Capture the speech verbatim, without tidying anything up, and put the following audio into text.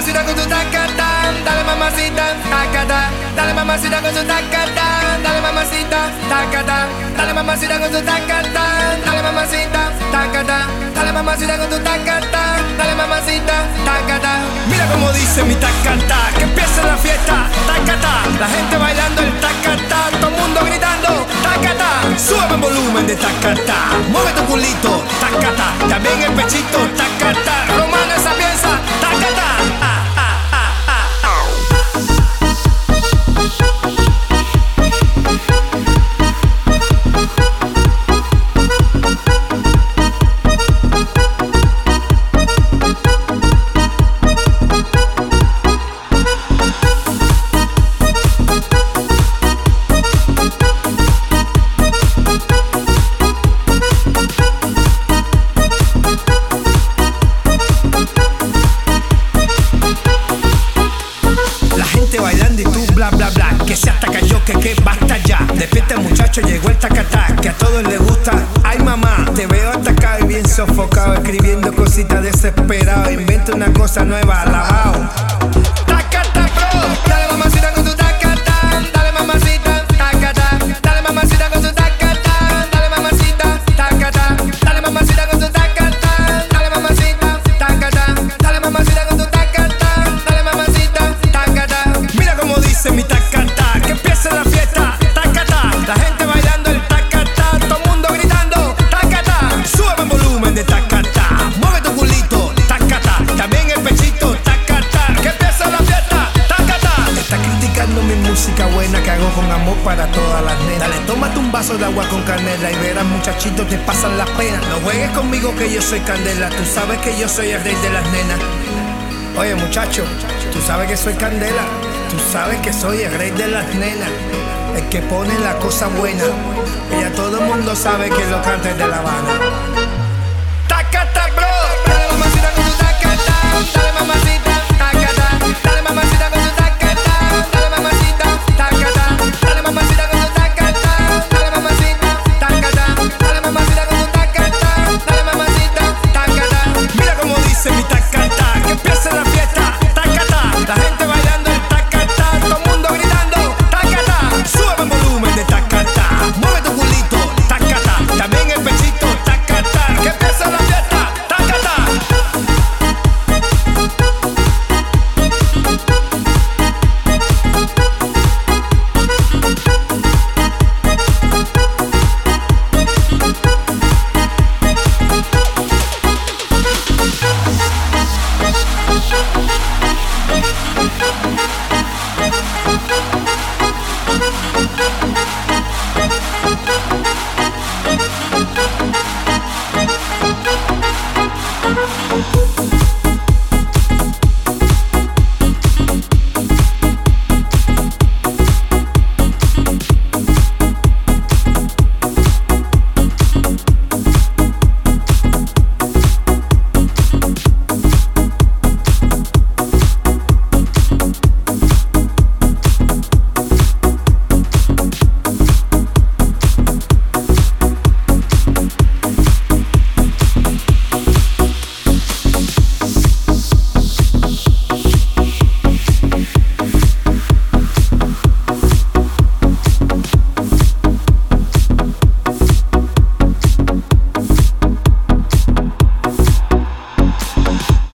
mamacita con tu tacatán, dale mamacita, tacatán, dale mamacita con tu tacatán, dale mamacita, tacatán, dale mamacita con tu tacatán, dale mamacita, tacatán, dale mamacita con tu tacatán, dale mamacita, tacatán. Mira cómo dice mi tacatán, que empiece la fiesta, tacatán, la gente bailando el tacatán, todo el mundo gritando, tacatán, sube el volumen de tacatán, mueve tu culito, tacatán, también el pechito, tacatán, romano esa piensa, tacatán. Ah, ah, ah, ah, bailando y tú bla bla bla, que se hasta cayó, que que basta ya. Despierta muchacho, llegó el tacatá, que a todos les gusta. Ay mamá, te veo atacado y bien sofocado, escribiendo cositas desesperado. Inventa una cosa nueva, alabao. Tacatá, bro, dale mamacita con tu tacatá, dale mamacita, tacatá, dale mamacita con tu tacatá, dale mamacita, tacatá, dale mamacita con tu tacatá, dale mamacita, tacatá, dale mamacita con tu tacatá, dale mamacita, tacatá. Mira cómo dice mi tacatá, que empiece la fiesta, tacatá, la gente bailando el tacatá, todo el mundo gritando, tacatá, sube el volumen de tacatá, mueve tu culito, tacatá, también el pechito, tacatá, que empiece la fiesta, tacatá. Está criticando mi música buena que hago con amor para todas las nenas. Dale, tómate un vaso de agua con canela y verás muchachitos te pasan las penas. No juegues conmigo que yo soy candela, tú sabes que yo soy el rey de las nenas. Oye muchacho, tú sabes que soy candela, tú sabes que soy el rey de las nenas, el que pone la cosa buena, y ya todo el mundo sabe que lo canta es de La Habana. Tacata, bro, dale mamacita con tu tacata, dale mamacita, tacata, dale mamacita con tu tacata, dale mamacita, tacata, dale mamacita con tu tacata, dale mamacita, tacata, dale mamacita con tu tacata, dale mamacita, tacata. Mira cómo dice mi tacata, que empiece la fiesta, tacata, la gente bailando el tacata, todo el mundo gritando, tacata, sube el volumen de tacata, mueve tu culito, tacata, también el pechito, tacata, que empiece la fiesta, tacata. We'll be right back.